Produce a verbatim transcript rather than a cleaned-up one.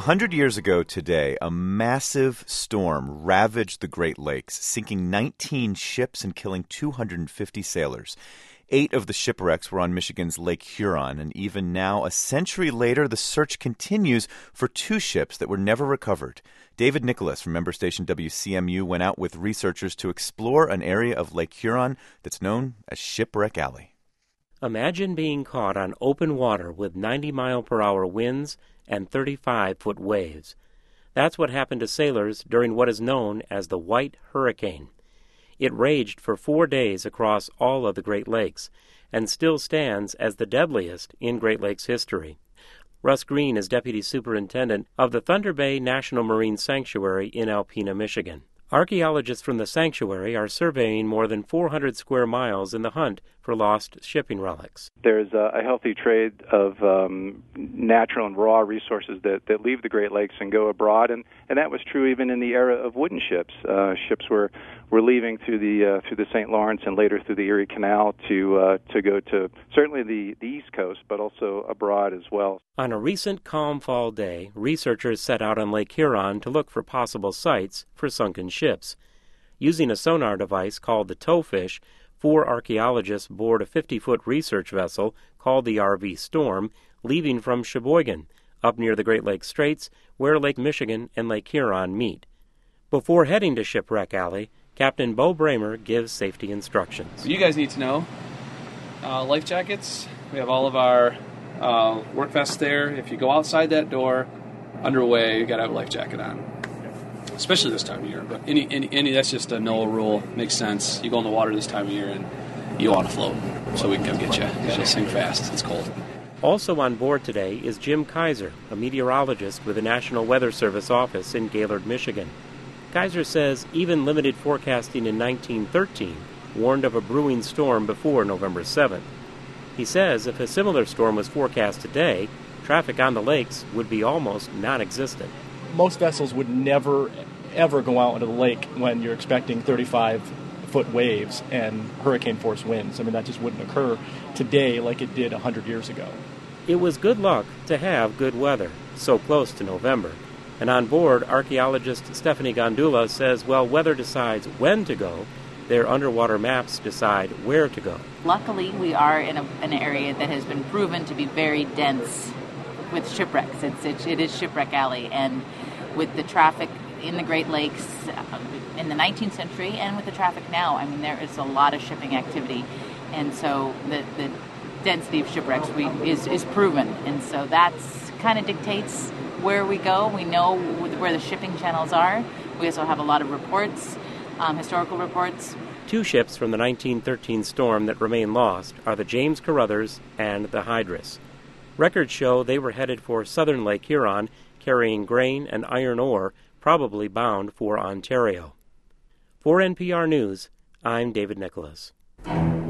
A hundred years ago today, a massive storm ravaged the Great Lakes, sinking nineteen ships and killing two hundred fifty sailors. Eight of the shipwrecks were on Michigan's Lake Huron, and even now, a century later, the search continues for two ships that were never recovered. David Nicholas from member station W C M U went out with researchers to explore an area of Lake Huron that's known as Shipwreck Alley. Imagine being caught on open water with ninety mile per hour winds and thirty-five foot waves. That's what happened to sailors during what is known as the White Hurricane. It raged for four days across all of the Great Lakes and still stands as the deadliest in Great Lakes history. Russ Green is deputy superintendent of the Thunder Bay National Marine Sanctuary in Alpena, Michigan. Archaeologists from the sanctuary are surveying more than four hundred square miles in the hunt for lost shipping relics. There's a, a healthy trade of um, natural and raw resources that, that leave the Great Lakes and go abroad, and, and that was true even in the era of wooden ships. Uh, ships were, were leaving through the uh, through the Saint Lawrence and later through the Erie Canal to uh, to go to certainly the, the East Coast, but also abroad as well. On a recent calm fall day, researchers set out on Lake Huron to look for possible sites for sunken ships. Using a sonar device called the Towfish, four archaeologists board a fifty-foot research vessel called the R V Storm, leaving from Sheboygan, up near the Great Lakes Straits, where Lake Michigan and Lake Huron meet. Before heading to Shipwreck Alley, Captain Bo Bramer gives safety instructions. You guys need to know, uh, life jackets, we have all of our uh, work vests there. If you go outside that door, underway, you got to have a life jacket on. Especially this time of year, but any, any, any that's just a NOAA rule. Makes sense. You go in the water this time of year and you want to float, so we can come get you. You just sink fast. It's cold. Also on board today is Jim Kaiser, a meteorologist with the National Weather Service office in Gaylord, Michigan. Kaiser says even limited forecasting in nineteen thirteen warned of a brewing storm before November seventh. He says if a similar storm was forecast today, traffic on the lakes would be almost non-existent. Most vessels would never, ever go out into the lake when you're expecting thirty-five foot waves and hurricane-force winds. I mean, that just wouldn't occur today like it did one hundred years ago. It was good luck to have good weather, so close to November. And on board, archaeologist Stephanie Gondula says while weather decides when to go, their underwater maps decide where to go. Luckily, we are in a, an area that has been proven to be very dense with shipwrecks. It's, it, it is Shipwreck Alley, and with the traffic in the Great Lakes in the nineteenth century and with the traffic now, I mean, there is a lot of shipping activity, and so the, the density of shipwrecks we, is, is proven, and so that's kind of dictates where we go. We know where the shipping channels are. We also have a lot of reports, um, historical reports. Two ships from the nineteen thirteen storm that remain lost are the James Carruthers and the Hydrus. Records show they were headed for southern Lake Huron, carrying grain and iron ore, probably bound for Ontario. For N P R News, I'm David Nicholas.